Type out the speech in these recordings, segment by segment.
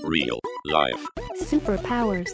Real life superpowers.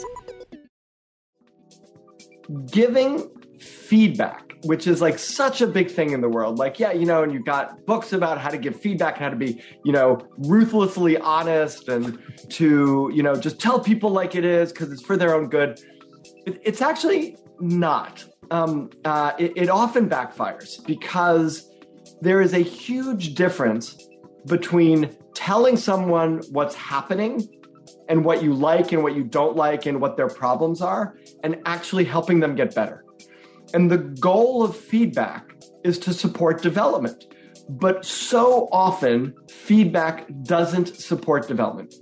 Giving feedback, which is like such a big thing in the world. Like, yeah, and you've got books about how to give feedback and how to be, ruthlessly honest and to, just tell people like it is because it's for their own good. It's actually not. It often backfires because there is a huge difference between telling someone what's happening and what you like and what you don't like and what their problems are, and actually helping them get better. And the goal of feedback is to support development. But so often, feedback doesn't support development.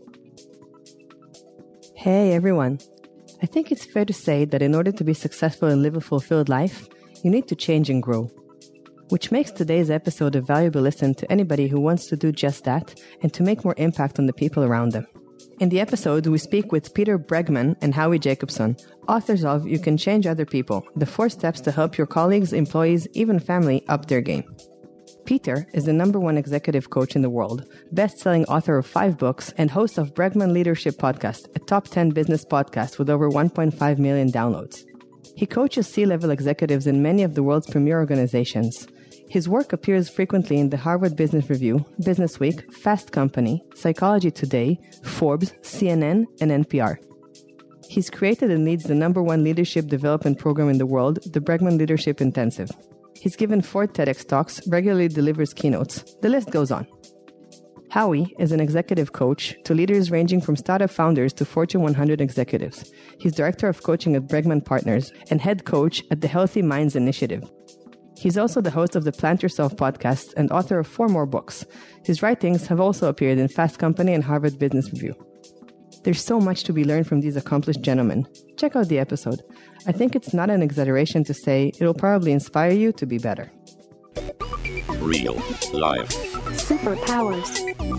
Hey, everyone. I think it's fair to say that in order to be successful and live a fulfilled life, you need to change and grow. Which makes today's episode a valuable listen to anybody who wants to do just that and to make more impact on the people around them. In the episode, we speak with Peter Bregman and Howie Jacobson, authors of You Can Change Other People, the 4 steps to help your colleagues, employees, even family up their game. Peter is the #1 executive coach in the world, best-selling author of 5 books, and host of Bregman Leadership Podcast, a top 10 business podcast with over 1.5 million downloads. He coaches C-level executives in many of the world's premier organizations. His work appears frequently in the Harvard Business Review, Business Week, Fast Company, Psychology Today, Forbes, CNN, and NPR. He's created and leads the #1 leadership development program in the world, the Bregman Leadership Intensive. He's given 4 TEDx talks, regularly delivers keynotes. The list goes on. Howie is an executive coach to leaders ranging from startup founders to Fortune 100 executives. He's director of coaching at Bregman Partners and head coach at the Healthy Minds Initiative. He's also the host of the Plant Yourself podcast and author of 4 more books. His writings have also appeared in Fast Company and Harvard Business Review. There's so much to be learned from these accomplished gentlemen. Check out the episode. I think it's not an exaggeration to say it'll probably inspire you to be better. Real life Superpowers.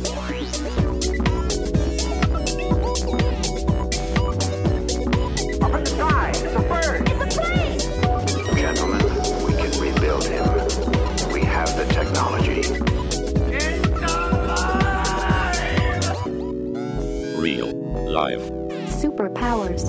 Up in the sky, it's a bird. It's a plane. Gentlemen, we can rebuild him. We have the technology. It's alive! Real life Superpowers.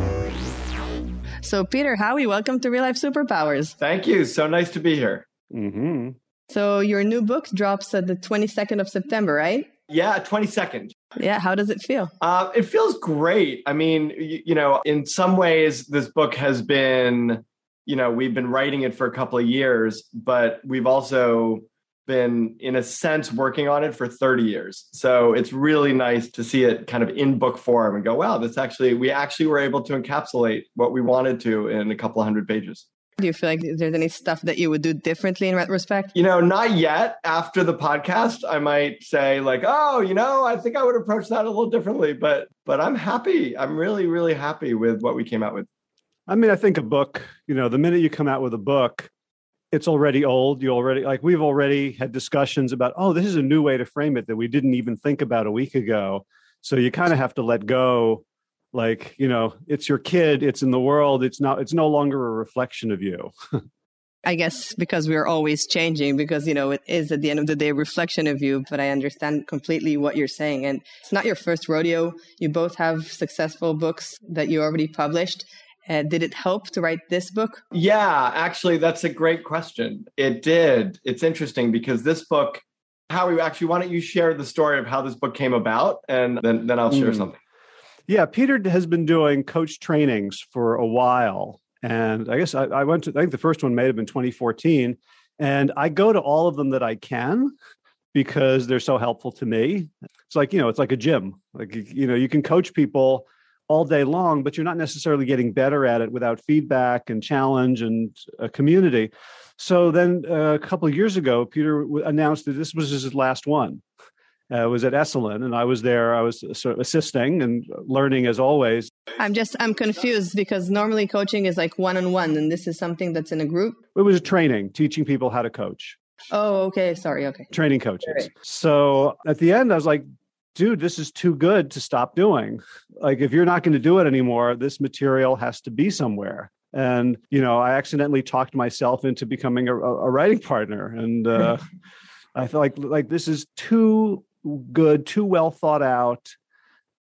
So, Peter, Howie, welcome to Real Life Superpowers. Thank you. So nice to be here. Mm-hmm. So, your new book drops at the 22nd of September, right? Yeah, 22nd. Yeah, how does it feel? It feels great. I mean, in some ways, this book has been, we've been writing it for a couple of years, but we've also been, in a sense, working on it for 30 years. So it's really nice to see it kind of in book form and go, wow, we actually were able to encapsulate what we wanted to in a couple of 100 pages. Do you feel like there's any stuff that you would do differently in retrospect? Not yet. After the podcast, I might say like, I think I would approach that a little differently, but I'm happy. I'm really, really happy with what we came out with. I mean, I think a book, the minute you come out with a book, it's already old. We've already had discussions about, this is a new way to frame it that we didn't even think about a week ago. So you kind of have to let go. Like, it's your kid, it's in the world. It's no longer a reflection of you. I guess because we're always changing, because, it is at the end of the day a reflection of you. But I understand completely what you're saying. And it's not your first rodeo. You both have successful books that you already published. Did it help to write this book? Yeah, actually, that's a great question. It did. It's interesting because this book, Howie, actually, why don't you share the story of how this book came about, and then I'll share something. Yeah, Peter has been doing coach trainings for a while. And I guess I think the first one may have been 2014. And I go to all of them that I can because they're so helpful to me. It's like, it's like a gym. Like, you can coach people all day long, but you're not necessarily getting better at it without feedback and challenge and a community. So then a couple of years ago, Peter announced that this was his last one. It was at Esalen, and I was there. I was sort of assisting and learning as always. I'm confused because normally coaching is like one-on-one, and this is something that's in a group. It was a training, teaching people how to coach. Oh, okay. Sorry. Okay. Training coaches. Right. So at the end, I was like, dude, this is too good to stop doing. Like, if you're not going to do it anymore, this material has to be somewhere. And, I accidentally talked myself into becoming a writing partner. And I feel like this is too good, too well thought out,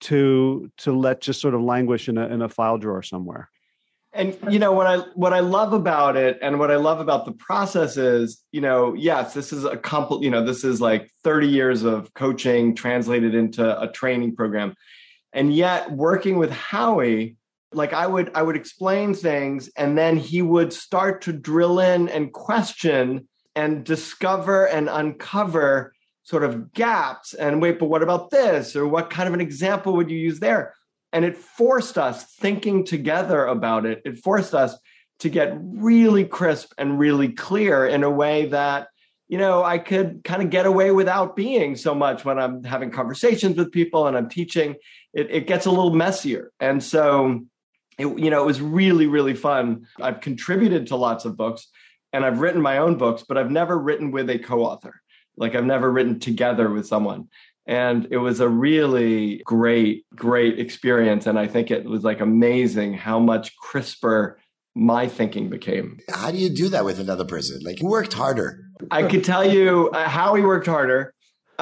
to let just sort of languish in a file drawer somewhere. And what I love about it, and what I love about the process is, yes, this is this is like 30 years of coaching translated into a training program. And yet working with Howie, like I would explain things, and then he would start to drill in and question and discover and uncover sort of gaps and wait, but what about this? Or what kind of an example would you use there? And it forced us thinking together about it. It forced us to get really crisp and really clear in a way that, I could kind of get away without being so much when I'm having conversations with people and I'm teaching. It gets a little messier. And so, it was really, really fun. I've contributed to lots of books and I've written my own books, but I've never written with a co-author. Like I've never written together with someone. And it was a really great, great experience. And I think it was like amazing how much crisper my thinking became. How do you do that with another person? Like, who worked harder? I could tell you how he worked harder.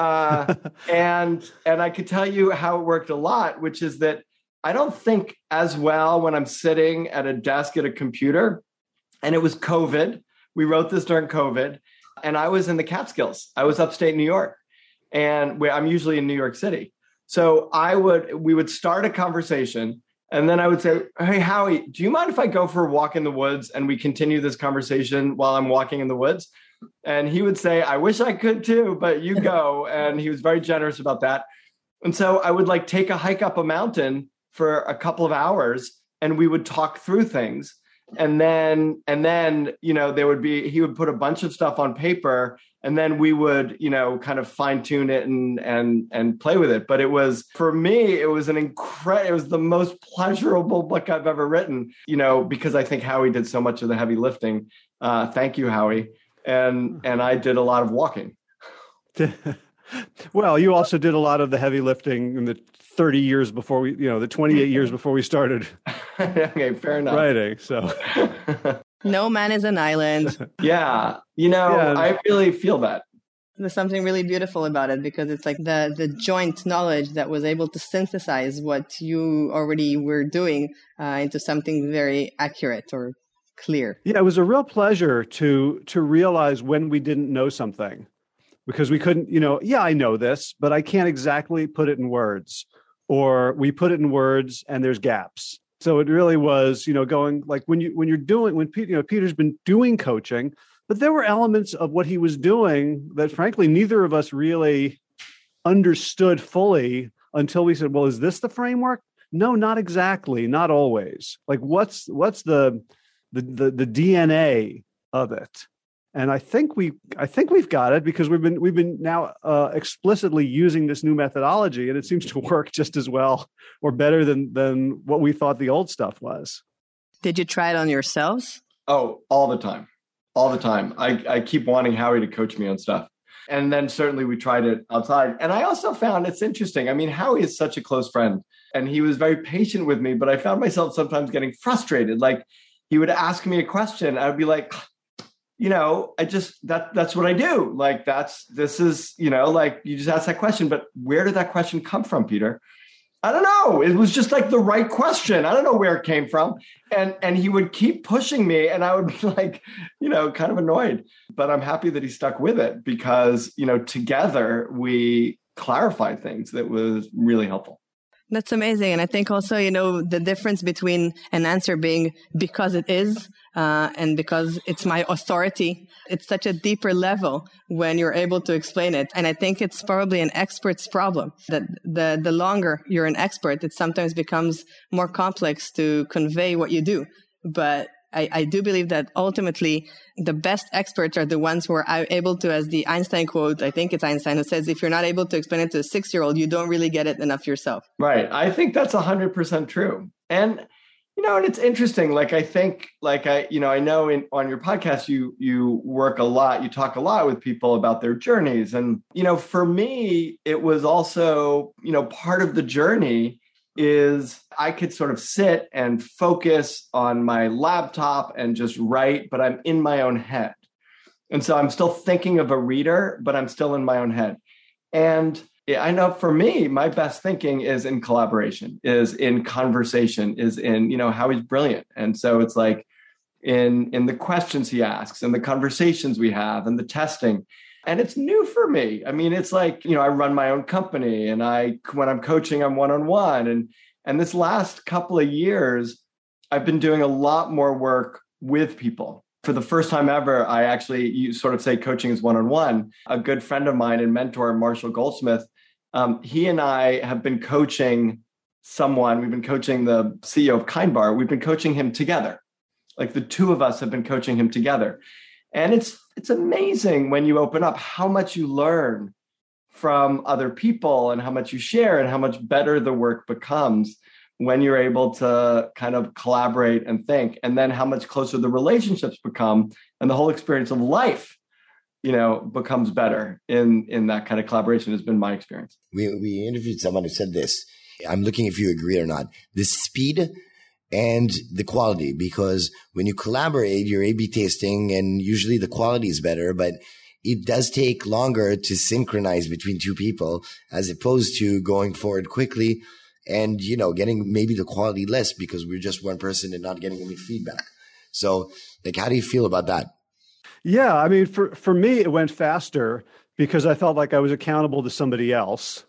And I could tell you how it worked a lot, which is that I don't think as well when I'm sitting at a desk at a computer. And it was COVID. We wrote this during COVID. And I was in the Catskills. I was upstate New York. And I'm usually in New York City. So we would start a conversation, and then I would say, hey, Howie, do you mind if I go for a walk in the woods and we continue this conversation while I'm walking in the woods? And he would say, I wish I could too, but you go. And he was very generous about that. And so I would like take a hike up a mountain for a couple of hours and we would talk through things. And then, he would put a bunch of stuff on paper, and then we would, kind of fine tune it and play with it. But it was, for me, it was it was the most pleasurable book I've ever written, because I think Howie did so much of the heavy lifting. Thank you, Howie. And I did a lot of walking. Well, you also did a lot of the heavy lifting in the 30 years before the 28 years before we started. Okay, fair enough. Writing, so. No man is an island. Yeah. I really feel that. There's something really beautiful about it because it's like the joint knowledge that was able to synthesize what you already were doing into something very accurate or clear. Yeah, it was a real pleasure to realize when we didn't know something, because we couldn't, I know this, but I can't exactly put it in words, or we put it in words and there's gaps. So it really was, going like when Peter's been doing coaching, but there were elements of what he was doing that frankly, neither of us really understood fully until we said, well, is this the framework? No, not exactly. Not always. Like what's the DNA of it? And I think we've got it, because we've been now explicitly using this new methodology, and it seems to work just as well or better than what we thought the old stuff was. Did you try it on yourselves? Oh, all the time. All the time. I keep wanting Howie to coach me on stuff. And then certainly we tried it outside. And I also found it's interesting. I mean, Howie is such a close friend, and he was very patient with me, but I found myself sometimes getting frustrated. Like he would ask me a question. I would be like, that's what I do. Like, this is, like you just asked that question, but where did that question come from, Peter? I don't know. It was just like the right question. I don't know where it came from. And he would keep pushing me, and I would be like, kind of annoyed, but I'm happy that he stuck with it because, together we clarified things that was really helpful. That's amazing. And I think also, the difference between an answer being because it is and because it's my authority, it's such a deeper level when you're able to explain it. And I think it's probably an expert's problem, that the longer you're an expert, it sometimes becomes more complex to convey what you do. But I do believe that ultimately the best experts are the ones who are able to, as the Einstein quote, I think it's Einstein who says, if you're not able to explain it to a 6-year-old, you don't really get it enough yourself. Right. I think that's 100% true. And, and it's interesting. Like, I think, I know on your podcast, you work a lot, you talk a lot with people about their journeys. And, for me, it was also, part of the journey is I could sort of sit and focus on my laptop and just write, but I'm in my own head. And so I'm still thinking of a reader, but I'm still in my own head. And I know for me, my best thinking is in collaboration, is in conversation, is in, Howie's brilliant. And so it's like in the questions he asks and the conversations we have and the testing. And it's new for me. I mean, it's like, I run my own company and when I'm coaching, I'm one-on-one. And this last couple of years, I've been doing a lot more work with people. For the first time ever, you sort of say coaching is one-on-one. A good friend of mine and mentor, Marshall Goldsmith, he and I have been coaching someone. We've been coaching the CEO of Kind Bar. We've been coaching him together. Like the two of us have been coaching him together. And it's amazing when you open up how much you learn from other people and how much you share and how much better the work becomes when you're able to kind of collaborate and think, and then how much closer the relationships become and the whole experience of life, becomes better in that kind of collaboration has been my experience. We interviewed someone who said this. I'm looking if you agree or not. The speed and the quality, because when you collaborate, you're A/B testing and usually the quality is better, but it does take longer to synchronize between two people as opposed to going forward quickly and, getting maybe the quality less because we're just one person and not getting any feedback. So how do you feel about that? Yeah, I mean, for me, it went faster because I felt like I was accountable to somebody else.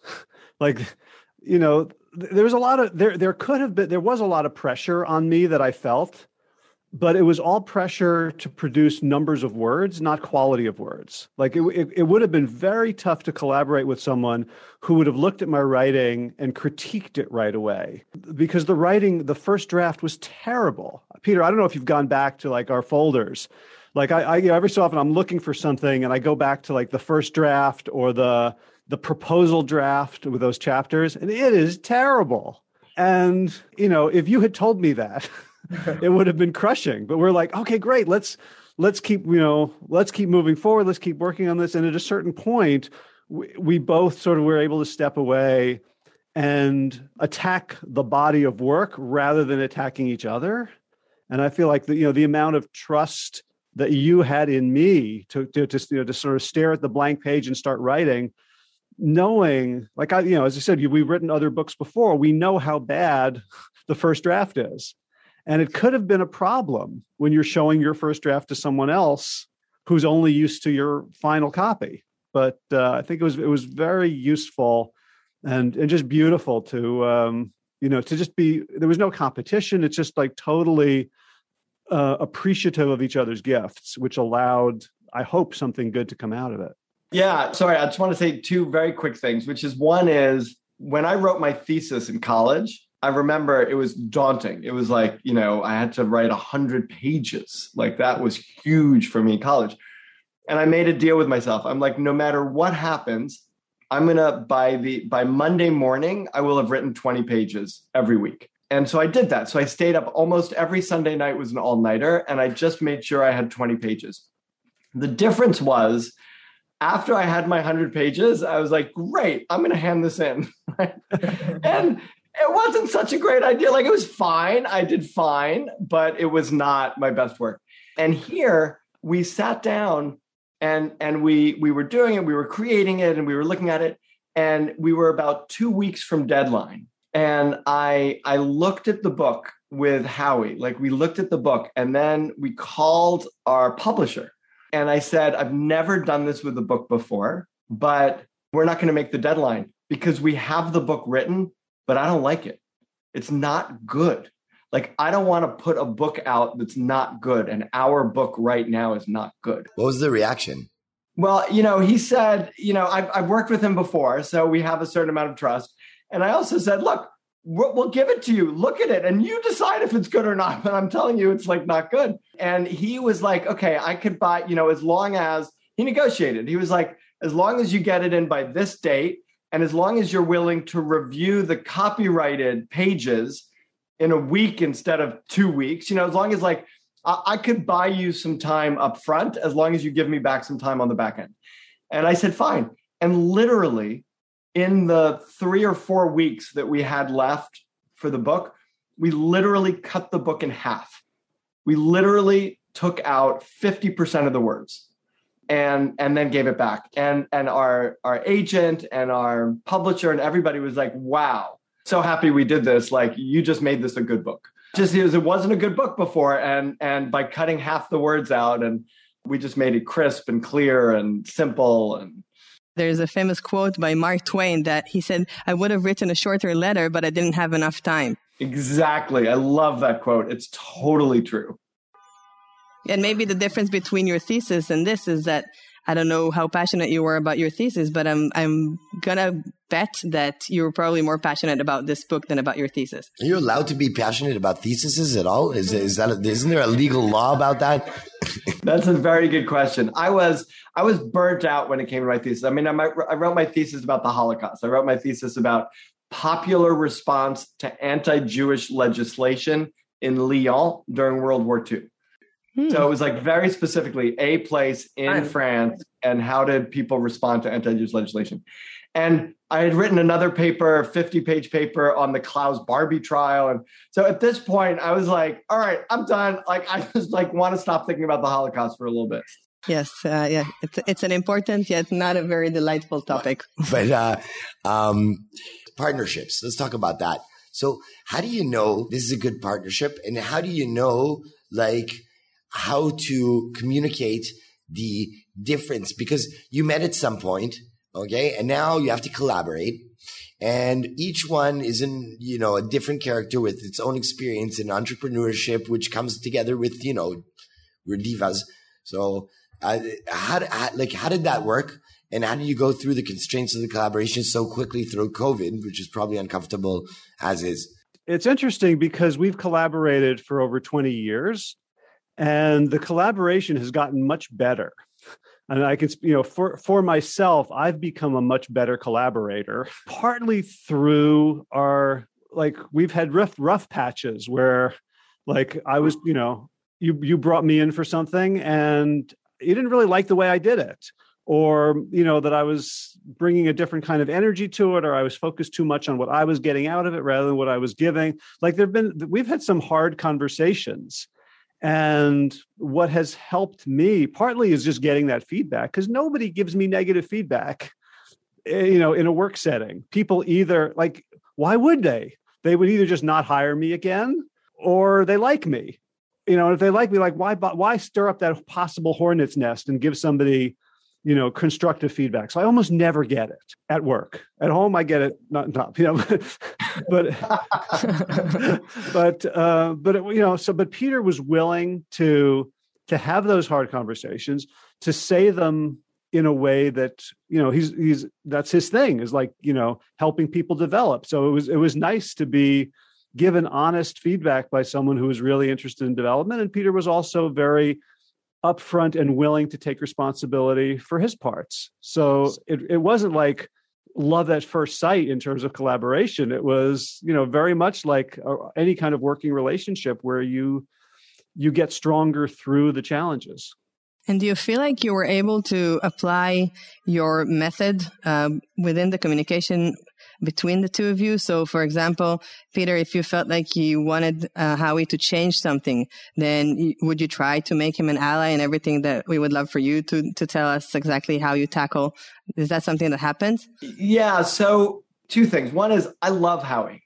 There was a lot of there was a lot of pressure on me that I felt, but it was all pressure to produce numbers of words, not quality of words. Like it would have been very tough to collaborate with someone who would have looked at my writing and critiqued it right away because the first draft was terrible. Peter, I don't know if you've gone back to our folders. I every so often I'm looking for something and I go back to the first draft or the proposal draft with those chapters, and it is terrible. And, if you had told me that, it would have been crushing. But we're like, okay, great. Let's keep moving forward. Let's keep working on this. And at a certain point, we both sort of were able to step away and attack the body of work rather than attacking each other. And I feel like the amount of trust that you had in me to sort of stare at the blank page and start writing, knowing, as I said, we've written other books before. We know how bad the first draft is. And it could have been a problem when you're showing your first draft to someone else who's only used to your final copy. But I think it was very useful and just beautiful to just be, there was no competition. It's just totally appreciative of each other's gifts, which allowed, I hope, something good to come out of it. Yeah, sorry, I just want to say two very quick things, which is one is when I wrote my thesis in college, I remember it was daunting. It was I had to write 100 pages. That was huge for me in college. And I made a deal with myself. I'm like, no matter what happens, I'm going to, by Monday morning, I will have written 20 pages every week. And so I did that. So I stayed up almost every Sunday night was an all-nighter, and I just made sure I had 20 pages. The difference was, after I had my 100 pages, I was like, great, I'm going to hand this in. And it wasn't such a great idea. It was fine. I did fine, but it was not my best work. And here we sat down and we were doing it. We were creating it and we were looking at it. And we were about 2 weeks from deadline. And I looked at the book with Howie. We looked at the book and then we called our publisher. And I said, I've never done this with a book before, but we're not going to make the deadline because we have the book written, but I don't like it. It's not good. I don't want to put a book out that's not good. And our book right now is not good. What was the reaction? Well, he said, I've worked with him before, so we have a certain amount of trust. And I also said, look, we'll give it to you. Look at it. And you decide if it's good or not. But I'm telling you, it's not good. And he was like, okay, I could buy, as long as he negotiated. He was like, as long as you get it in by this date, and as long as you're willing to review the copyrighted pages in a week instead of 2 weeks, as long as I could buy you some time up front, as long as you give me back some time on the back end. And I said, fine. And literally, in the 3 or 4 weeks that we had left for the book, we literally cut the book in half. We literally took out 50% of the words. and then gave it back. And our agent and our publisher and everybody was like, wow, so happy we did this. Like, you just made this a good book. Just because it wasn't a good book before. And by cutting half the words out, and we just made it crisp and clear and simple. And there's a famous quote by Mark Twain that he said, I would have written a shorter letter, but I didn't have enough time. Exactly. I love that quote. It's totally true. And maybe the difference between your thesis and this is that, I don't know how passionate you were about your thesis, but I'm gonna bet that you were probably more passionate about this book than about your thesis. Are you allowed to be passionate about theses at all? Isn't there a legal law about that? That's a very good question. I was burnt out when it came to my thesis. I mean, I wrote my thesis about the Holocaust. I wrote my thesis about popular response to anti-Jewish legislation in Lyon during World War II. So it was like very specifically a place in France and how did people respond to anti-Jewish legislation. And I had written another paper, 50-page paper on the Klaus Barbie trial. And so at this point, I was like, all right, I'm done. Like, I just want to stop thinking about the Holocaust for a little bit. Yes. Yeah. It's an important yet not a very delightful topic. But partnerships, let's talk about that. So how do you know this is a good partnership? And how do you know, like, how to communicate the difference? Because you met at some point, okay, and now you have to collaborate, and each one is in, a different character with its own experience in entrepreneurship, which comes together with, we're divas. So how did that work? And how do you go through the constraints of the collaboration so quickly through COVID, which is probably uncomfortable as is? It's interesting because we've collaborated for over 20 years. And the collaboration has gotten much better. And I can, for myself, I've become a much better collaborator, partly through we've had rough patches where, like, I was, you brought me in for something and you didn't really like the way I did it. Or, that I was bringing a different kind of energy to it, or I was focused too much on what I was getting out of it rather than what I was giving. Like, we've had some hard conversations. And what has helped me partly is just getting that feedback, because nobody gives me negative feedback, in a work setting. People either, like, why would they? They would either just not hire me again, or they like me. If they like me, like, why stir up that possible hornet's nest and give somebody, constructive feedback? So I almost never get it at work. At home, I get it, not, but Peter was willing to have those hard conversations, to say them in a way that, that's his thing, is like, helping people develop. So it was nice to be given honest feedback by someone who was really interested in development. And Peter was also very upfront and willing to take responsibility for his parts. So it wasn't like love at first sight in terms of collaboration. It was, very much like any kind of working relationship where you get stronger through the challenges. And do you feel like you were able to apply your method within the communication between the two of you? So, for example, Peter, if you felt like you wanted Howie to change something, then would you try to make him an ally in everything that we would love for you to tell us exactly how you tackle? Is that something that happens? Yeah. So two things. One is I love Howie.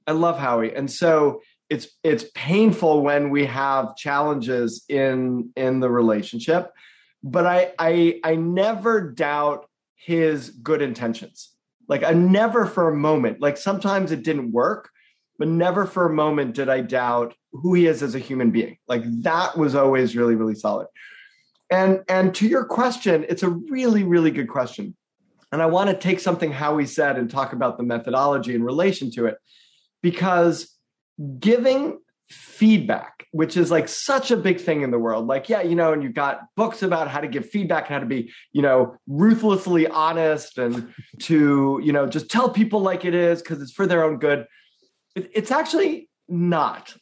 And so it's painful when we have challenges in the relationship, but I never doubt his good intentions. Like, I never for a moment, like, sometimes it didn't work, but never for a moment did I doubt who he is as a human being. Like, that was always really, really solid. And to your question, it's a really, really good question. And I want to take something Howie said and talk about the methodology in relation to it, because giving feedback, which is like such a big thing in the world, like, and you've got books about how to give feedback and how to be, ruthlessly honest and to, just tell people like it is because it's for their own good. It's actually not.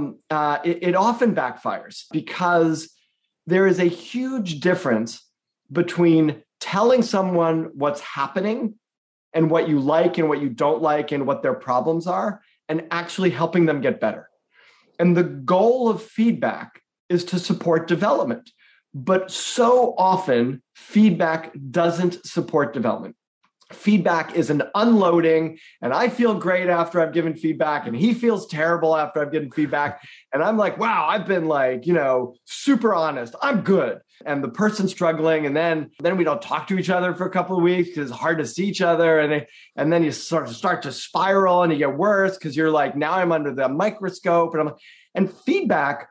It often backfires because there is a huge difference between telling someone what's happening and what you like and what you don't like and what their problems are, and actually helping them get better. And the goal of feedback is to support development. But so often, feedback doesn't support development. Feedback is an unloading, and I feel great after I've given feedback, and he feels terrible after I've given feedback. And I'm like, wow, I've been like, super honest. I'm good. And the person's struggling, and then we don't talk to each other for a couple of weeks because it's hard to see each other. And then you start to spiral, and you get worse because you're like, now I'm under the microscope. And feedback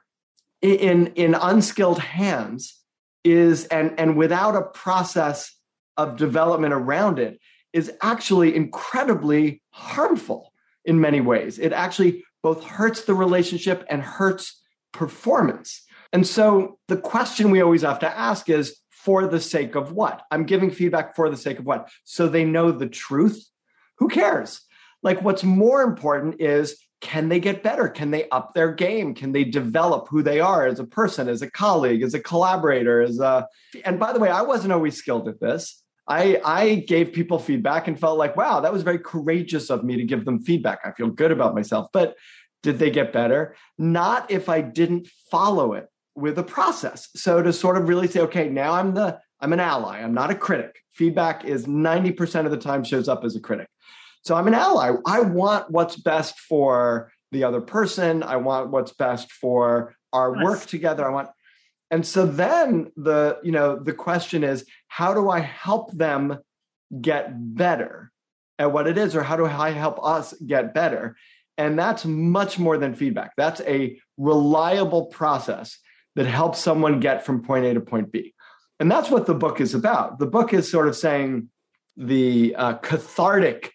in unskilled hands is, and without a process of development around it, is actually incredibly harmful in many ways. It actually both hurts the relationship and hurts performance. And so the question we always have to ask is, for the sake of what? I'm giving feedback for the sake of what? So they know the truth? Who cares? Like, what's more important is, can they get better? Can they up their game? Can they develop who they are as a person, as a colleague, as a collaborator, and by the way, I wasn't always skilled at this. I gave people feedback and felt like, wow, that was very courageous of me to give them feedback. I feel good about myself. But did they get better? Not if I didn't follow it with a process. So to sort of really say, okay, now I'm an ally. I'm not a critic. Feedback is 90% of the time shows up as a critic. So I'm an ally. I want what's best for the other person. I want what's best for our work together. And so then the question is, how do I help them get better at what it is, or how do I help us get better? And that's much more than feedback. That's a reliable process that helps someone get from point A to point B. And that's what the book is about. The book is sort of saying the cathartic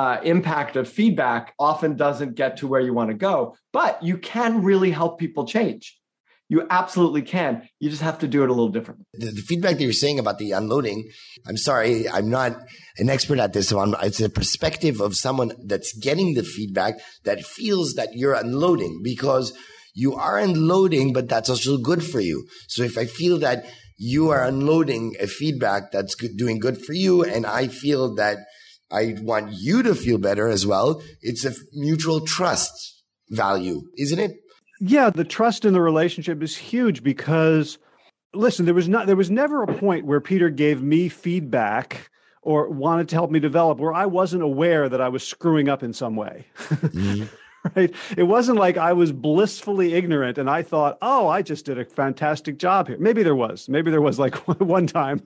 impact of feedback often doesn't get to where you want to go, but you can really help people change. You absolutely can. You just have to do it a little differently. The feedback that you're saying about the unloading, I'm sorry, I'm not an expert at this. So it's a perspective of someone that's getting the feedback that feels that you're unloading, because you are unloading, but that's also good for you. So if I feel that you are unloading a feedback that's doing good for you, and I feel that I want you to feel better as well, it's a mutual trust value, isn't it? Yeah, the trust in the relationship is huge because, listen, there was never a point where Peter gave me feedback or wanted to help me develop where I wasn't aware that I was screwing up in some way. Mm-hmm. Right? It wasn't like I was blissfully ignorant and I thought, oh, I just did a fantastic job here. Maybe there was like one time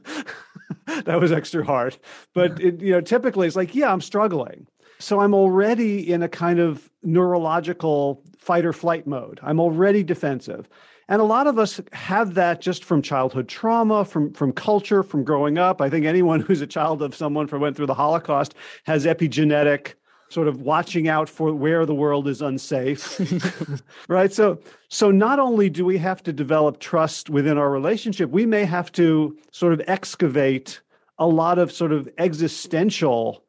that was extra hard. But typically it's like, yeah, I'm struggling. So I'm already in a kind of neurological fight or flight mode. I'm already defensive. And a lot of us have that just from childhood trauma, from culture, from growing up. I think anyone who's a child of someone who went through the Holocaust has epigenetic sort of watching out for where the world is unsafe, right? So not only do we have to develop trust within our relationship, we may have to sort of excavate a lot of sort of existential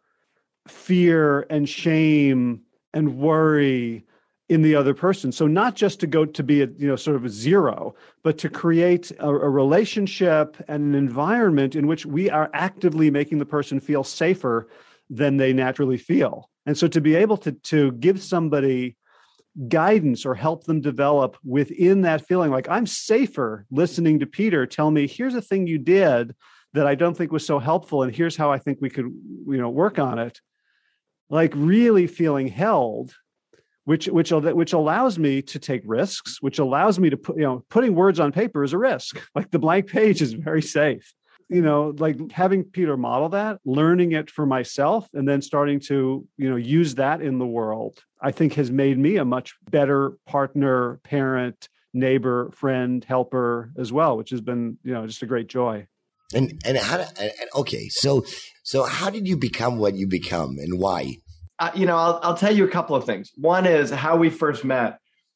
fear and shame and worry in the other person. So not just to go to be sort of a zero, but to create a relationship and an environment in which we are actively making the person feel safer than they naturally feel. And so to be able to give somebody guidance or help them develop within that feeling, like I'm safer listening to Peter tell me, here's a thing you did that I don't think was so helpful, and here's how I think we could work on it. Like really feeling held, which allows me to take risks, which allows me to putting words on paper is a risk. Like the blank page is very safe. Like having Peter model that, learning it for myself, and then starting to use that in the world, I think has made me a much better partner, parent, neighbor, friend, helper as well, which has been just a great joy. And okay, so how did you become what you become, and why? I'll tell you a couple of things. One is how we first met.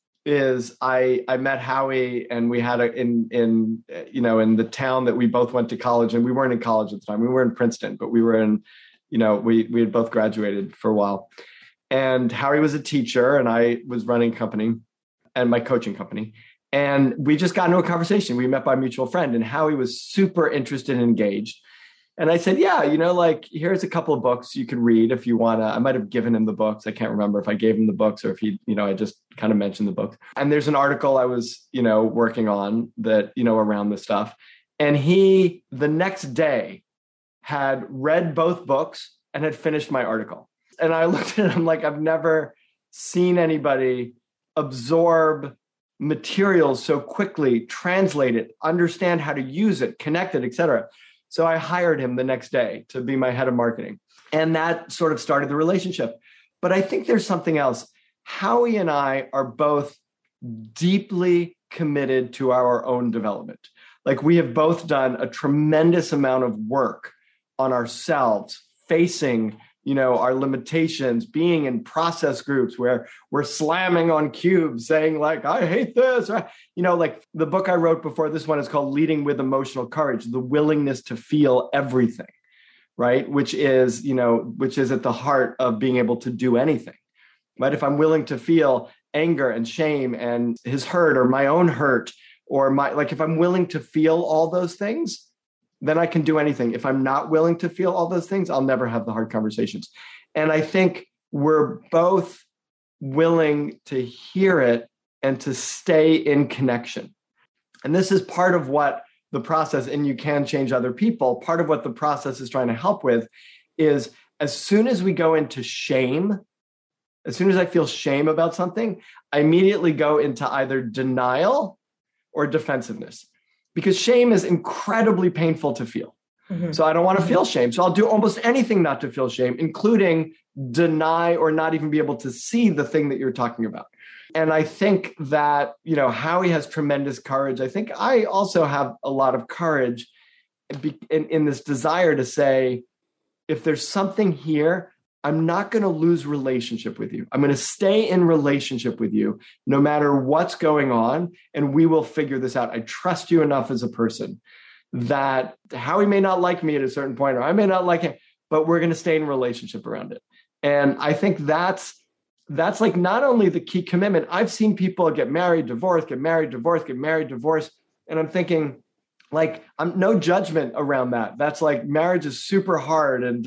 Is I met Howie, and we had in the town that we both went to college, and we weren't in college at the time. We were in Princeton, but we were in, we had both graduated for a while. And Howie was a teacher, and I was running a company, and my coaching company. And we just got into a conversation. We met by a mutual friend, and Howie was super interested and engaged. And I said, yeah, like, here's a couple of books you could read if you want to. I might have given him the books. I can't remember if I gave him the books or if he, I just kind of mentioned the books. And there's an article I was, working on that, around this stuff. And he, the next day, had read both books and had finished my article. And I looked at him like, I've never seen anybody absorb materials so quickly, translate it, understand how to use it, connect it, etc. So I hired him the next day to be my head of marketing. And that sort of started the relationship. But I think there's something else. Howie and I are both deeply committed to our own development. Like, we have both done a tremendous amount of work on ourselves, facing our limitations, being in process groups where we're slamming on cubes, saying like, I hate this. Like the book I wrote before this one is called Leading with Emotional Courage, the willingness to feel everything, right? Which is at the heart of being able to do anything, right? If I'm willing to feel anger and shame and his hurt or my own hurt, or if I'm willing to feel all those things, then I can do anything. If I'm not willing to feel all those things, I'll never have the hard conversations. And I think we're both willing to hear it and to stay in connection. And this is part of what the process, and you can change other people, part of what the process is trying to help with is, as soon as we go into shame, as soon as I feel shame about something, I immediately go into either denial or defensiveness. Because shame is incredibly painful to feel. Mm-hmm. So I don't want to feel shame. So I'll do almost anything not to feel shame, including deny or not even be able to see the thing that you're talking about. And I think that, Howie has tremendous courage. I think I also have a lot of courage in this desire to say, if there's something here, I'm not going to lose relationship with you. I'm going to stay in relationship with you no matter what's going on, and we will figure this out. I trust you enough as a person that Howie may not like me at a certain point, or I may not like him, but we're going to stay in relationship around it. And I think that's like not only the key commitment. I've seen people get married, divorce, get married, divorce, get married, divorce. And I'm thinking, like, I'm no judgment around that. That's like, marriage is super hard and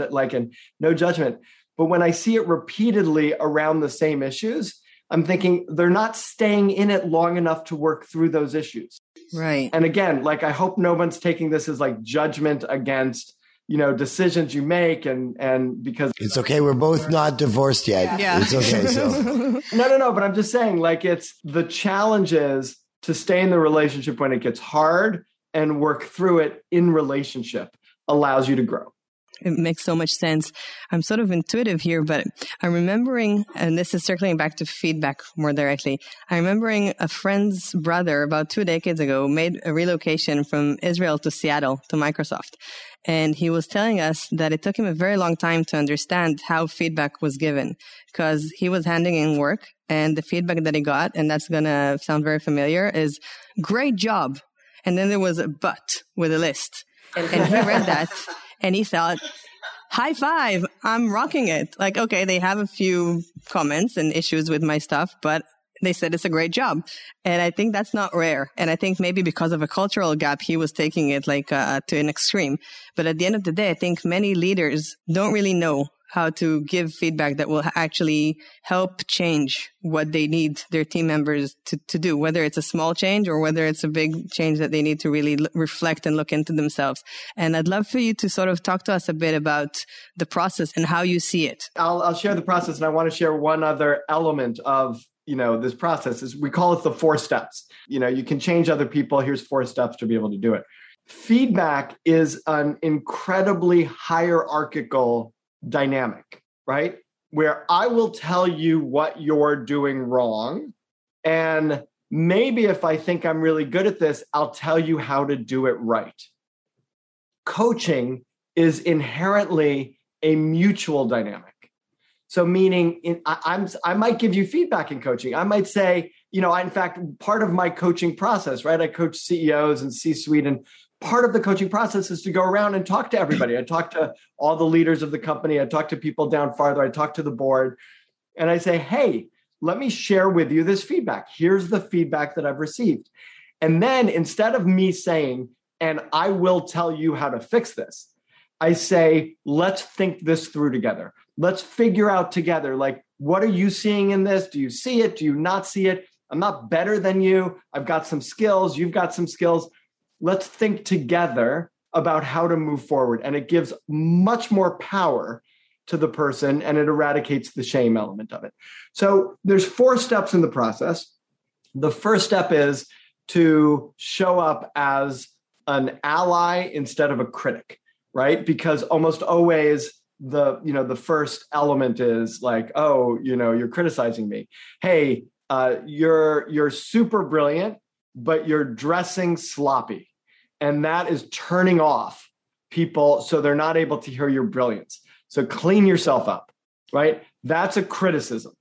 no judgment. But when I see it repeatedly around the same issues, I'm thinking they're not staying in it long enough to work through those issues. Right. And again, like, I hope no one's taking this as like judgment against, decisions you make. And because it's okay. We're both not divorced yet. Yeah. It's okay. So no. But I'm just saying, like, it's the challenge is to stay in the relationship when it gets hard and work through it in relationship allows you to grow. It makes so much sense. I'm sort of intuitive here, but I'm remembering, and this is circling back to feedback more directly. I'm remembering a friend's brother about 2 decades ago made a relocation from Israel to Seattle to Microsoft. And he was telling us that it took him a very long time to understand how feedback was given, because he was handing in work and the feedback that he got, and that's going to sound very familiar, is great job. And then there was a but with a list. And he read that. And he thought, high five, I'm rocking it. Like, okay, they have a few comments and issues with my stuff, but they said it's a great job. And I think that's not rare. And I think maybe because of a cultural gap, he was taking it to an extreme. But at the end of the day, I think many leaders don't really know how to give feedback that will actually help change what they need their team members to do, whether it's a small change or whether it's a big change that they need to really reflect and look into themselves. And I'd love for you to sort of talk to us a bit about the process and how you see it. I'll share the process, and I want to share one other element of this process. Is we call it the 4 steps. You can change other people. Here's 4 steps to be able to do it. Feedback is an incredibly hierarchical dynamic, right? Where I will tell you what you're doing wrong. And maybe if I think I'm really good at this, I'll tell you how to do it right. Coaching is inherently a mutual dynamic. So meaning I might give you feedback in coaching. I might say, in fact, part of my coaching process, right? I coach CEOs and C-suite, and part of the coaching process is to go around and talk to everybody. I talk to all the leaders of the company. I talk to people down farther. I talk to the board. And I say, hey, let me share with you this feedback. Here's the feedback that I've received. And then instead of me saying, and I will tell you how to fix this, I say, let's think this through together. Let's figure out together, like, what are you seeing in this? Do you see it? Do you not see it? I'm not better than you. I've got some skills. You've got some skills. Let's think together about how to move forward. And it gives much more power to the person, and it eradicates the shame element of it. So there's 4 steps in the process. The first step is to show up as an ally instead of a critic, right? Because almost always the first element is like, oh, you're criticizing me. Hey, you're super brilliant, but you're dressing sloppy. And that is turning off people so they're not able to hear your brilliance. So clean yourself up, right? That's a criticism,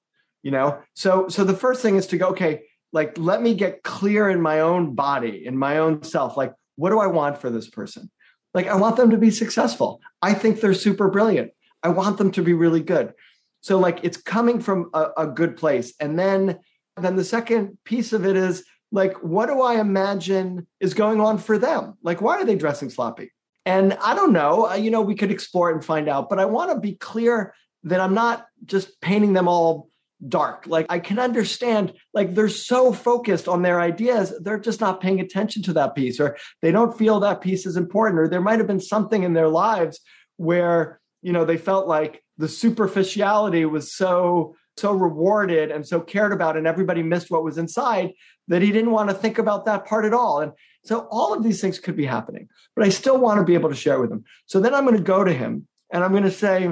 So the first thing is to go, okay, like, let me get clear in my own body, in my own self. Like, what do I want for this person? Like, I want them to be successful. I think they're super brilliant. I want them to be really good. So like, it's coming from a good place. And then the second piece of it is like, what do I imagine is going on for them? Like, why are they dressing sloppy? And I don't know, we could explore it and find out, but I want to be clear that I'm not just painting them all dark. Like, I can understand, like, they're so focused on their ideas, they're just not paying attention to that piece, or they don't feel that piece is important, or there might have been something in their lives where, they felt like the superficiality was so rewarded and so cared about, and everybody missed what was inside, that he didn't want to think about that part at all. And so all of these things could be happening, but I still want to be able to share with him. So then I'm going to go to him and I'm going to say,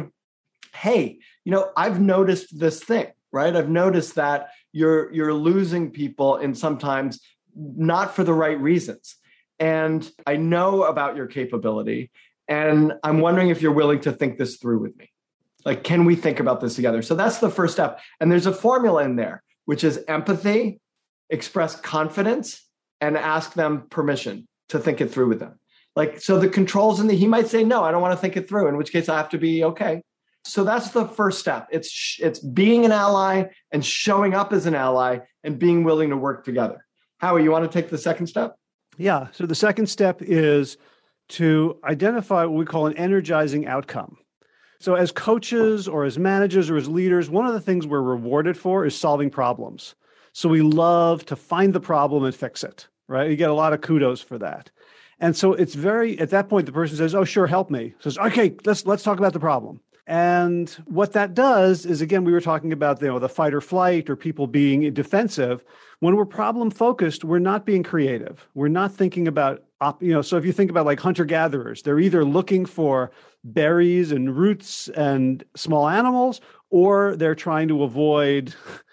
hey, I've noticed this thing, right? I've noticed that you're losing people, and sometimes not for the right reasons. And I know about your capability, and I'm wondering if you're willing to think this through with me. Like, can we think about this together? So that's the first step. And there's a formula in there, which is empathy, express confidence, and ask them permission to think it through with them. Like, so the controls he might say, no, I don't want to think it through, in which case I have to be okay. So that's the first step. It's being an ally and showing up as an ally and being willing to work together. Howie, you want to take the second step? Yeah. So the second step is to identify what we call an energizing outcome. So as coaches or as managers or as leaders, one of the things we're rewarded for is solving problems. So we love to find the problem and fix it, right? You get a lot of kudos for that. And so it's at that point, the person says, oh, sure, help me. Says, okay, let's talk about the problem. And what that does is, again, we were talking about the fight or flight or people being defensive. When we're problem focused, we're not being creative. We're not thinking about, so if you think about like hunter-gatherers, they're either looking for berries and roots and small animals, or they're trying to avoid,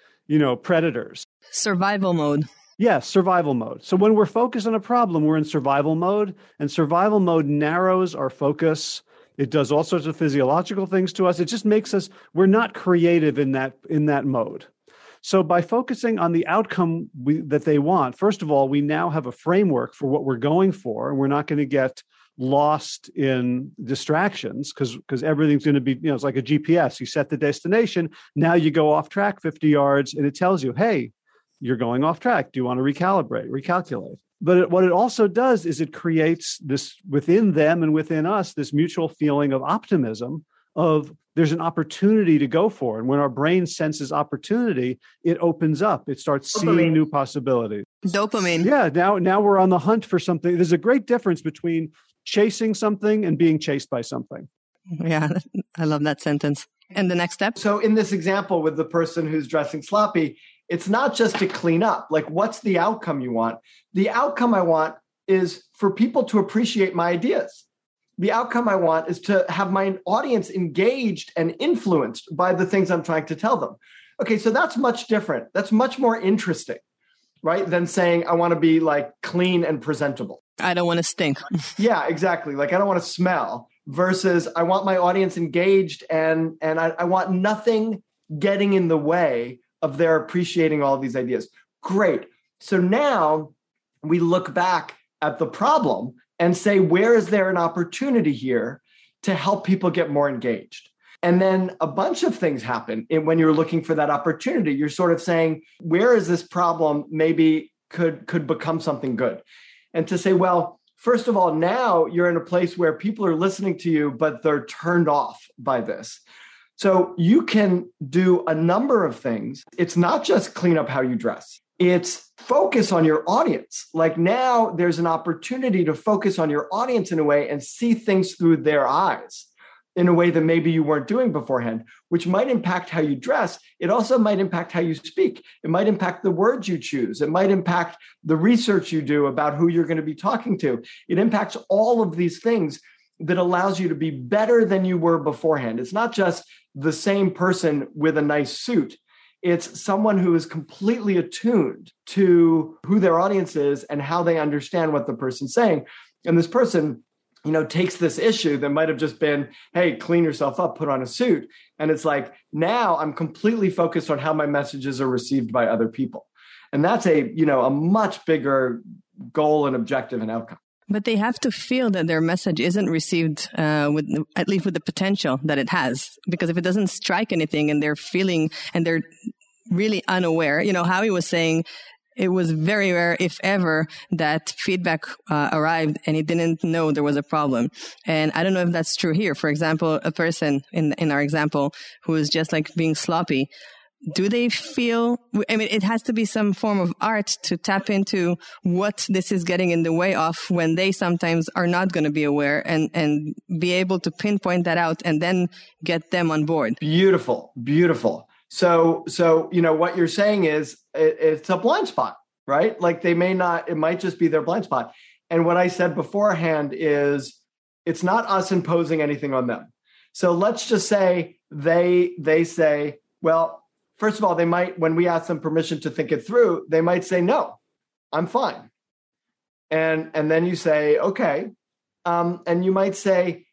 predators. Survival mode. Yes, survival mode. So when we're focused on a problem, we're in survival mode, and survival mode narrows our focus. It does all sorts of physiological things to us. It just makes us, we're not creative in that mode. So by focusing on the outcome that they want, first of all, we now have a framework for what we're going for, and we're not going to get lost in distractions because everything's going to be, it's like a GPS. You set the destination. Now you go off track 50 yards and it tells you, hey, you're going off track. Do you want to recalculate? But what it also does is it creates this within them and within us, this mutual feeling of optimism of there's an opportunity to go for. And when our brain senses opportunity, it opens up. It starts seeing new possibilities. Dopamine. Yeah. Now we're on the hunt for something. There's a great difference between chasing something and being chased by something. Yeah. I love that sentence. And the next step? So in this example with the person who's dressing sloppy, it's not just to clean up. Like, what's the outcome you want? The outcome I want is for people to appreciate my ideas. The outcome I want is to have my audience engaged and influenced by the things I'm trying to tell them. Okay, so that's much different. That's much more interesting, right? Than saying I want to be like clean and presentable. I don't want to stink. Yeah, exactly. Like, I don't want to smell, versus I want my audience engaged and I want nothing getting in the way of their appreciating all of these ideas. Great. So now we look back at the problem and say, where is there an opportunity here to help people get more engaged? And then a bunch of things happen when you're looking for that opportunity. You're sort of saying, where is this problem maybe could become something good? And to say, well, first of all, now you're in a place where people are listening to you, but they're turned off by this. So you can do a number of things. It's not just clean up how you dress. It's focus on your audience. Like now there's an opportunity to focus on your audience in a way and see things through their eyes in a way that maybe you weren't doing beforehand, which might impact how you dress. It also might impact how you speak. It might impact the words you choose. It might impact the research you do about who you're going to be talking to. It impacts all of these things that allows you to be better than you were beforehand. It's not just the same person with a nice suit. It's someone who is completely attuned to who their audience is and how they understand what the person's saying. And this person, takes this issue that might have just been, hey, clean yourself up, put on a suit. And it's like, now I'm completely focused on how my messages are received by other people. And that's a much bigger goal and objective and outcome. But they have to feel that their message isn't received at least with the potential that it has. Because if it doesn't strike anything and they're feeling and they're really unaware, Howie was saying it was very rare, if ever, that feedback arrived and he didn't know there was a problem. And I don't know if that's true here. For example, a person in our example who is just like being sloppy, do they feel, it has to be some form of art to tap into what this is getting in the way of when they sometimes are not going to be aware and be able to pinpoint that out and then get them on board. Beautiful, beautiful. So, what you're saying is it's a blind spot, right? Like it might just be their blind spot. And what I said beforehand is it's not us imposing anything on them. So let's just say they say, well, first of all, they might, when we ask them permission to think it through, they might say, no, I'm fine. And then you say, okay. And you might say,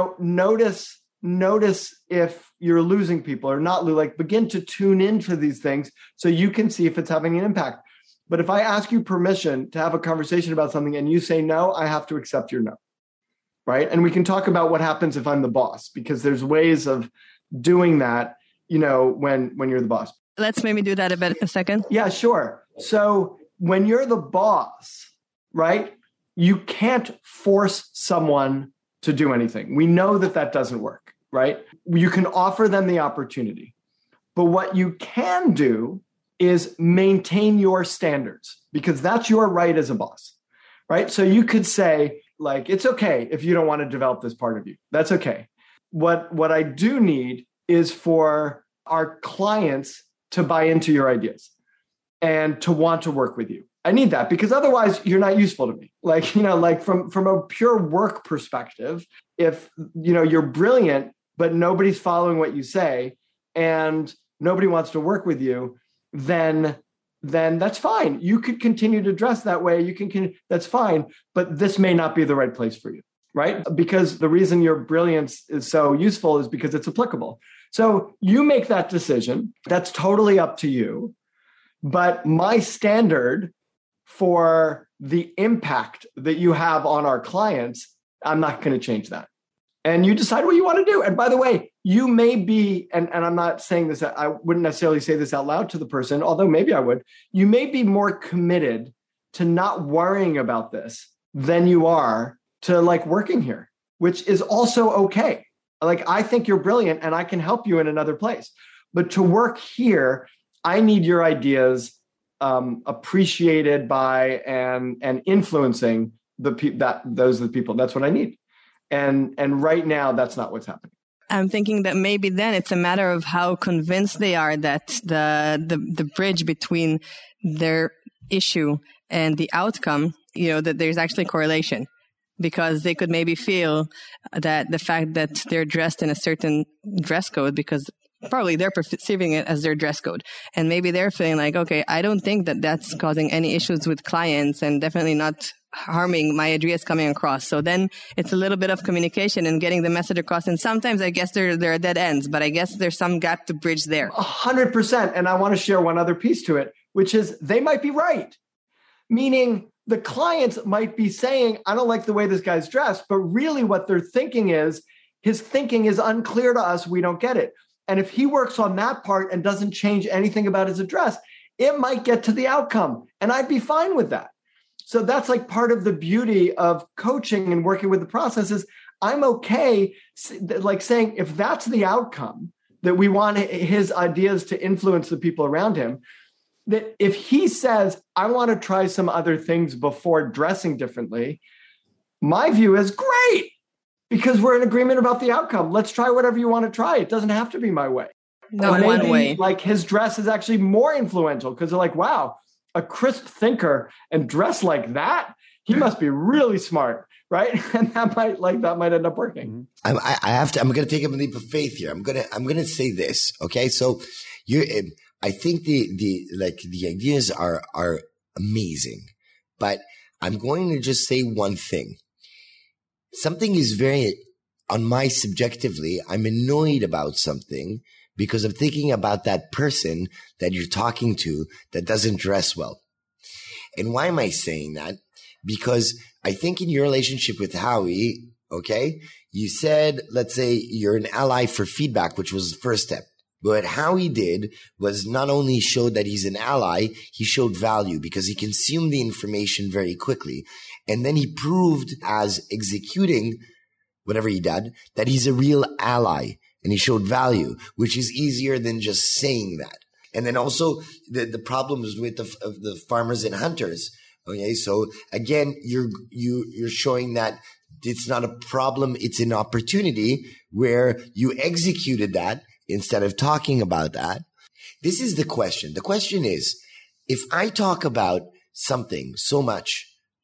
notice if you're losing people or not, like begin to tune into these things so you can see if it's having an impact. But if I ask you permission to have a conversation about something and you say no, I have to accept your no, right? And we can talk about what happens if I'm the boss, because there's ways of doing that, when you're the boss. Let's maybe do that a second. Yeah, sure. So when you're the boss, right, you can't force someone to do anything. We know that doesn't work, right? You can offer them the opportunity. But what you can do is maintain your standards, because that's your right as a boss, right? So you could say, like, it's okay if you don't want to develop this part of you. That's okay. What I do need is for our clients to buy into your ideas and to want to work with you. I need that, because otherwise you're not useful to me. Like from a pure work perspective, if, you're brilliant, but nobody's following what you say and nobody wants to work with you, then that's fine. You could continue to dress that way. That's fine, but this may not be the right place for you, right? Because the reason your brilliance is so useful is because it's applicable. So you make that decision. That's totally up to you. But my standard for the impact that you have on our clients, I'm not going to change that. And you decide what you want to do. And by the way, you may be, and I'm not saying this, I wouldn't necessarily say this out loud to the person, although maybe I would, you may be more committed to not worrying about this than you are to working here, which is also okay. I think you're brilliant and I can help you in another place. But to work here, I need your ideas appreciated by and influencing those are the people. That's what I need. And right now, that's not what's happening. I'm thinking that maybe then it's a matter of how convinced they are that the bridge between their issue and the outcome, that there's actually correlation. Because they could maybe feel that the fact that they're dressed in a certain dress code, because probably they're perceiving it as their dress code. And maybe they're feeling like, okay, I don't think that's causing any issues with clients and definitely not harming my ideas coming across. So then it's a little bit of communication and getting the message across. And sometimes I guess there are dead ends, but I guess there's some gap to bridge there. 100%. And I want to share one other piece to it, which is they might be right. Meaning, the clients might be saying, I don't like the way this guy's dressed, but really what they're thinking is, his thinking is unclear to us. We don't get it. And if he works on that part and doesn't change anything about his address, it might get to the outcome. And I'd be fine with that. So that's like part of the beauty of coaching and working with the process is I'm okay like saying if that's the outcome that we want his ideas to influence the people around him, that if he says, I want to try some other things before dressing differently, my view is great, because we're in agreement about the outcome. Let's try whatever you want to try. It doesn't have to be my way. No And one maybe, way. like his dress is actually more influential because they're like, wow, a crisp thinker and dress like that, he must be really smart, right? And that might end up working. I'm going to take a leap of faith here. I'm going to say this. Okay. So I think the ideas are amazing, but I'm going to just say one thing. Something is subjectively, I'm annoyed about something because I'm thinking about that person that you're talking to that doesn't dress well. And why am I saying that? Because I think in your relationship with Howie, okay, you said, let's say you're an ally for feedback, which was the first step. But what Howie did was not only showed that he's an ally, he showed value because he consumed the information very quickly. And then he proved as executing whatever he did that he's a real ally and he showed value, which is easier than just saying that. And then also the problems with the farmers and hunters. Okay, so again, you're showing that it's not a problem, it's an opportunity where you executed that instead of talking about that. This is the question. The question is, if I talk about something so much,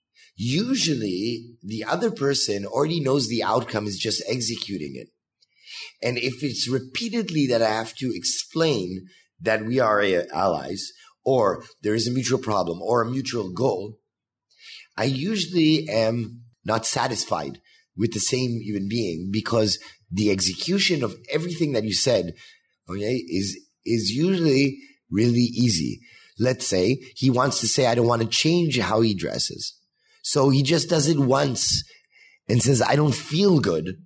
usually the other person already knows the outcome, is just executing it. And if it's repeatedly that I have to explain that we are allies, or there is a mutual problem or a mutual goal, I usually am not satisfied with the same human being, because the execution of everything that you said, okay, is usually really easy. Let's say he wants to say, I don't want to change how he dresses. So he just does it once and says, I don't feel good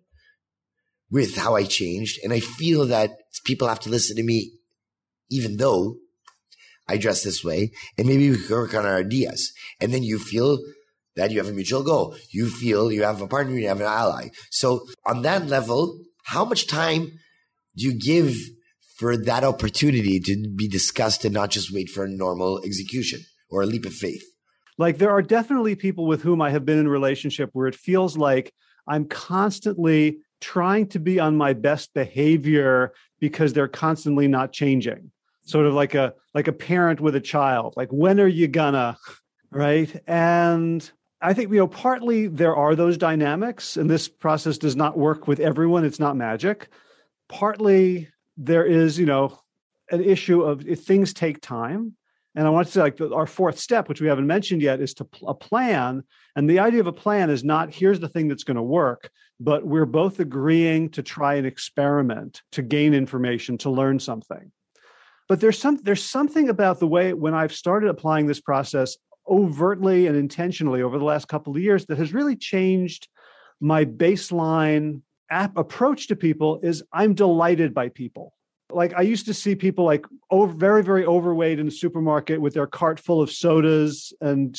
with how I changed. And I feel that people have to listen to me, even though I dress this way. And maybe we can work on our ideas. And then you feel that you have a mutual goal. You feel you have a partner, you have an ally. So on that level, how much time do you give for that opportunity to be discussed and not just wait for a normal execution or a leap of faith? Like, there are definitely people with whom I have been in a relationship where it feels like I'm constantly trying to be on my best behavior because they're constantly not changing. Sort of like a parent with a child. Like, when are you gonna, right? And I think, partly there are those dynamics, and this process does not work with everyone. It's not magic. Partly there is, an issue of if things take time. And I want to say, our fourth step, which we haven't mentioned yet, is a plan. And the idea of a plan is not, here's the thing that's going to work, but we're both agreeing to try an experiment, to gain information, to learn something. But there's something about the way when I've started applying this process overtly and intentionally over the last couple of years that has really changed my baseline approach to people. Is I'm delighted by people. Like, I used to see people very, very overweight in the supermarket with their cart full of sodas and,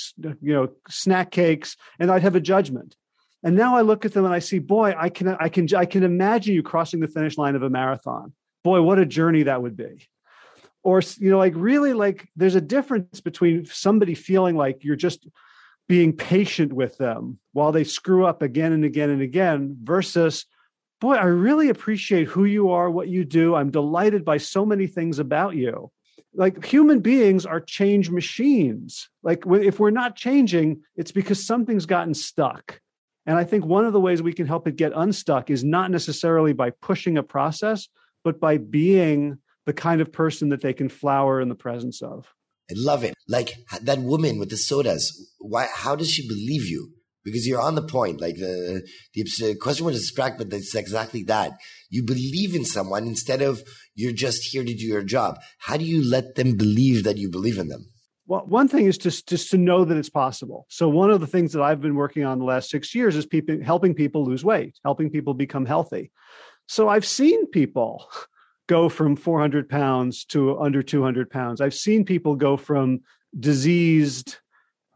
snack cakes, and I'd have a judgment. And now I look at them and I see, boy, I can imagine you crossing the finish line of a marathon. Boy, what a journey that would be. Or, really, there's a difference between somebody feeling like you're just being patient with them while they screw up again and again and again versus, boy, I really appreciate who you are, what you do. I'm delighted by so many things about you. Like, human beings are change machines. Like, if we're not changing, it's because something's gotten stuck. And I think one of the ways we can help it get unstuck is not necessarily by pushing a process, but by being the kind of person that they can flower in the presence of. I love it. Like that woman with the sodas. Why? How does she believe you? Because you're on the point. Like the question was abstract, but it's exactly that. You believe in someone instead of you're just here to do your job. How do you let them believe that you believe in them? Well, one thing is just to know that it's possible. So one of the things that I've been working on the last 6 years is helping people lose weight, helping people become healthy. So I've seen people go from 400 pounds to under 200 pounds. I've seen people go from diseased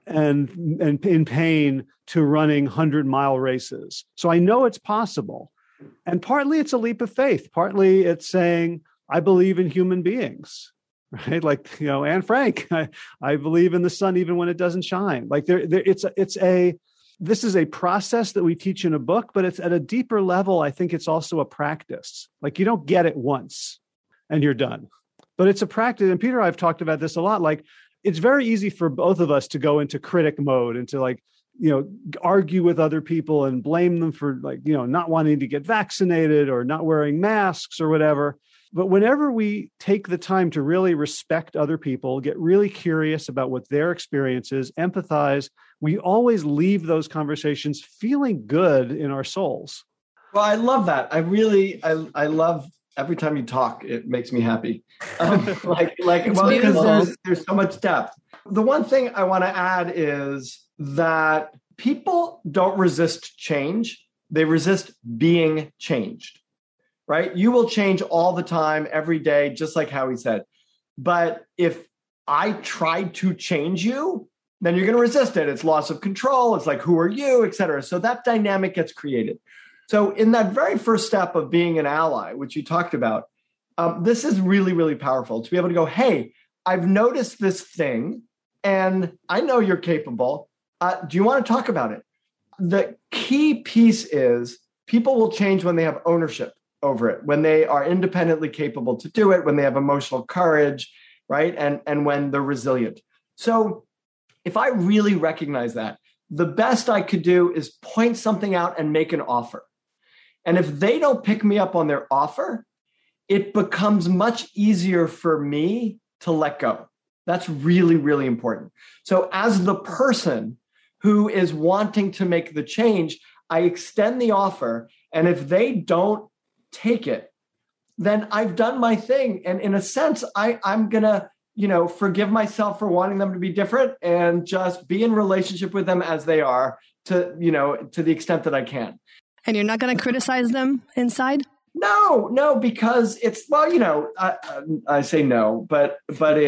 and in pain to running 100-mile races. So I know it's possible. And partly it's a leap of faith. Partly it's saying, I believe in human beings, right? Like, Anne Frank, I believe in the sun even when it doesn't shine. Like this is a process that we teach in a book, but it's at a deeper level. I think it's also a practice. Like you don't get it once and you're done, but it's a practice. And Peter, I've talked about this a lot. Like it's very easy for both of us to go into critic mode and to argue with other people and blame them for not wanting to get vaccinated or not wearing masks or whatever. But whenever we take the time to really respect other people, get really curious about what their experience is, empathize, we always leave those conversations feeling good in our souls. Well, I love that. I love every time you talk, it makes me happy. Because there's so much depth. The one thing I want to add is that people don't resist change. They resist being changed, right? You will change all the time, every day, just like Howie said. But if I try to change you, then you're going to resist it. It's loss of control. It's like, who are you, et cetera. So that dynamic gets created. So in that very first step of being an ally, which you talked about, this is really, really powerful to be able to go, hey, I've noticed this thing and I know you're capable. Do you want to talk about it? The key piece is people will change when they have ownership over it, when they are independently capable to do it, when they have emotional courage, right? And when they're resilient. So if I really recognize that, the best I could do is point something out and make an offer. And if they don't pick me up on their offer, it becomes much easier for me to let go. That's really, really important. So as the person who is wanting to make the change, I extend the offer. And if they don't take it, then I've done my thing. And in a sense, I'm going to, forgive myself for wanting them to be different and just be in relationship with them as they are to the extent that I can. And you're not going to criticize them inside? No, because it's, I say no, but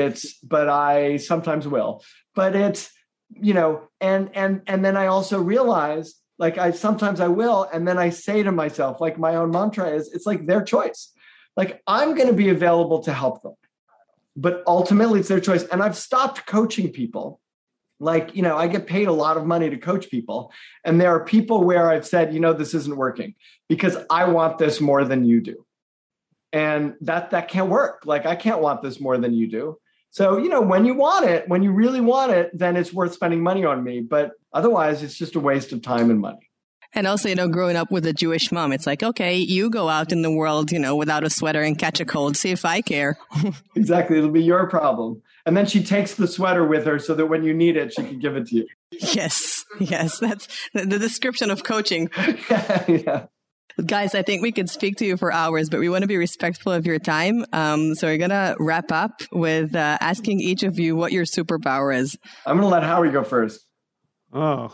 I sometimes will, but it's, and then I also realize, sometimes I will. And then I say to myself, my own mantra is, it's like their choice. I'm going to be available to help them, but ultimately it's their choice. And I've stopped coaching people. I get paid a lot of money to coach people. And there are people where I've said, this isn't working because I want this more than you do. And that can't work. I can't want this more than you do. So, when you want it, when you really want it, then it's worth spending money on me. But otherwise, it's just a waste of time and money. And also, growing up with a Jewish mom, it's like, okay, you go out in the world, without a sweater and catch a cold. See if I care. Exactly. It'll be your problem. And then she takes the sweater with her so that when you need it, she can give it to you. Yes. That's the description of coaching. Yeah. Guys, I think we could speak to you for hours, but we want to be respectful of your time. So we're going to wrap up with asking each of you what your superpower is. I'm going to let Howie go first. Oh.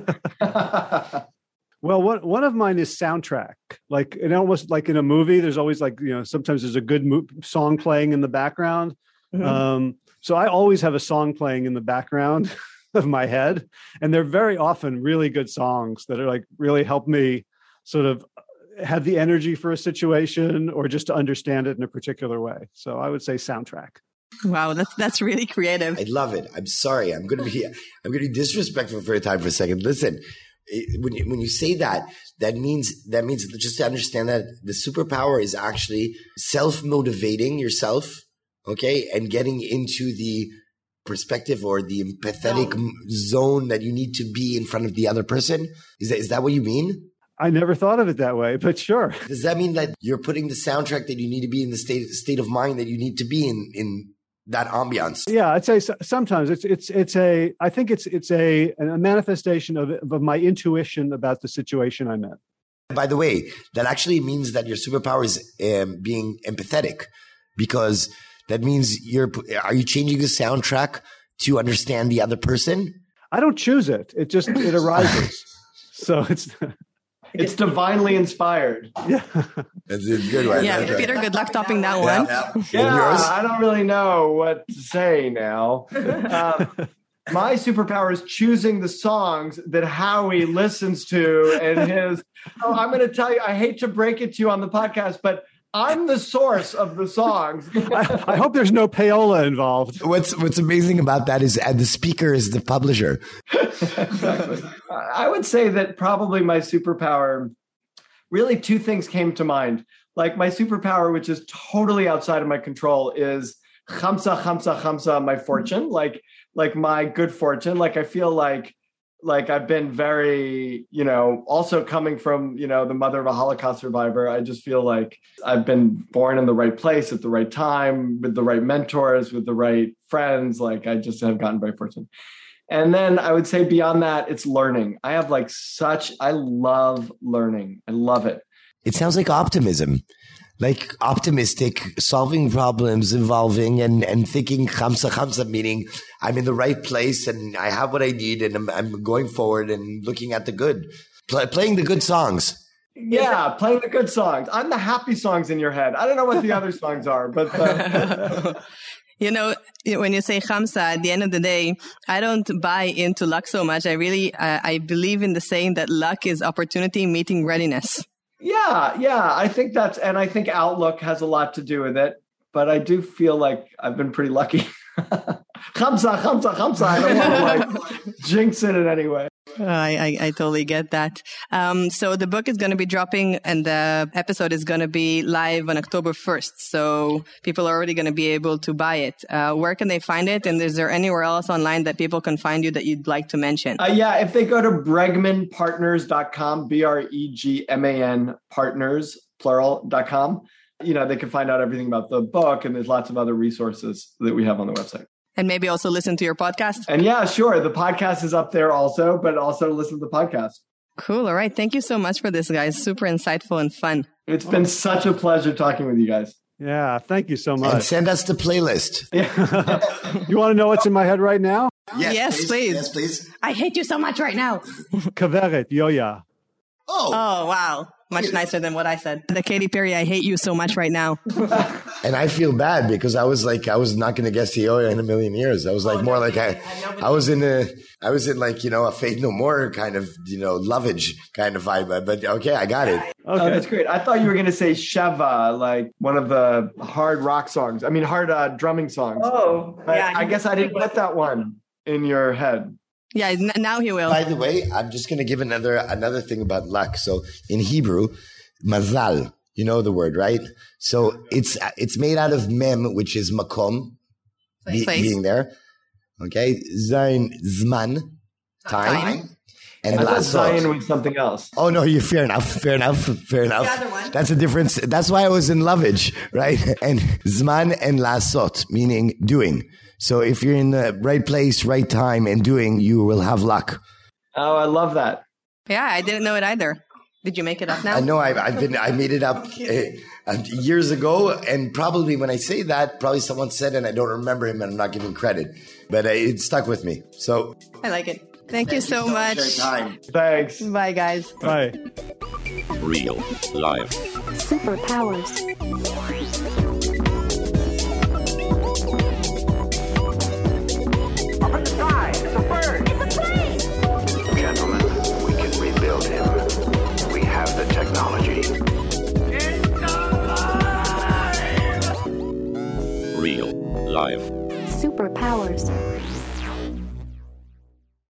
Well, one of mine is soundtrack. Almost like in a movie, there's always sometimes there's a good song playing in the background. Mm-hmm. So I always have a song playing in the background of my head. And they're very often really good songs that are really help me sort of have the energy for a situation or just to understand it in a particular way. So I would say soundtrack. Wow, that's really creative. I love it. I'm sorry. I'm going to be disrespectful for a time for a second. Listen, when you say that means just to understand that the superpower is actually self-motivating yourself, okay, and getting into the perspective or the empathetic zone that you need to be in front of the other person. Is that what you mean? I never thought of it that way, but sure. Does that mean that you're putting the soundtrack that you need to be in the state of mind that you need to be in that ambiance? Yeah, I'd say sometimes I think it's a manifestation of my intuition about the situation I'm in. By the way, that actually means that your superpower is being empathetic, because that means are you changing the soundtrack to understand the other person? I don't choose it. It arises. So it's divinely inspired. Yeah. That's a good one. Yeah, That's Peter, good luck topping that one. Yeah, I don't really know what to say now. My superpower is choosing the songs that Howie listens to and his. Oh, I'm going to tell you, I hate to break it to you on the podcast, but I'm the source of the songs. I hope there's no payola involved. What's amazing about that is the speaker is the publisher. Exactly. I would say that probably my superpower, really two things came to mind. Like my superpower, which is totally outside of my control, is chamsa, my fortune, like my good fortune. Like I feel like I've been very, also coming from, the mother of a Holocaust survivor. I just feel like I've been born in the right place at the right time with the right mentors, with the right friends. Like I just have gotten very fortunate. And then I would say beyond that, it's learning. I have I love learning. I love it. It sounds like optimism, like optimistic, solving problems, evolving, and thinking chamsa, meaning I'm in the right place and I have what I need and I'm going forward and looking at the good, playing the good songs. Yeah, playing the good songs. I'm the happy songs in your head. I don't know what the other songs are, but... when you say chamsa, at the end of the day, I don't buy into luck so much. I believe in the saying that luck is opportunity meeting readiness. Yeah. I think I think outlook has a lot to do with it, but I do feel like I've been pretty lucky. Chamsa. I don't want to jinx it in any way. I totally get that. So the book is going to be dropping and the episode is going to be live on October 1st. So people are already going to be able to buy it. Where can they find it? And is there anywhere else online that people can find you that you'd like to mention? If they go to bregmanpartners.com, BREGMAN partners, plural.com, they can find out everything about the book, and there's lots of other resources that we have on the website. And maybe also listen to your podcast. And yeah, sure. The podcast is up there also, but also listen to the podcast. Cool. All right. Thank you so much for this, guys. Super insightful and fun. It's been such a pleasure talking with you guys. Yeah. Thank you so much. And send us the playlist. You want to know what's in my head right now? Yes, please. Yes, please. I hate you so much right now. Kaveret, Yoya. Oh, wow. Much nicer than what I said. The Katy Perry, I hate you so much right now. And I feel bad because I was not going to guess the Yoya in a million years. I was I was in a Faith No More kind of, lovage kind of vibe. But okay, I got it. Okay. Oh, that's great. I thought you were going to say Sheva, like one of the hard rock songs. I mean, hard drumming songs. Oh, yeah. I guess I didn't put that one in your head. Yeah, now he will. By the way, I'm just going to give another thing about luck. So in Hebrew, mazal, you know the word, right? So it's made out of mem, which is makom, being there. Okay, zayin, zman, time. And I thought lasot. Zion was something else. Oh no, you're fair enough. The other one. That's a difference. That's why I was in lovage, right? And zman and lasot, meaning doing. So if you're in the right place, right time, and doing, you will have luck. Oh, I love that. Yeah, I didn't know it either. Did you make it up now? I know I made it up years ago, and probably when I say that, probably someone said, and I don't remember him, and I'm not giving credit, but it stuck with me. So I like it. Thank you so much. Thanks. Bye, guys. Bye. Real life. Superpowers. Up in the sky, it's a bird. It's a plane. Gentlemen, we can rebuild him. We have the technology. It's alive. Real life. Superpowers.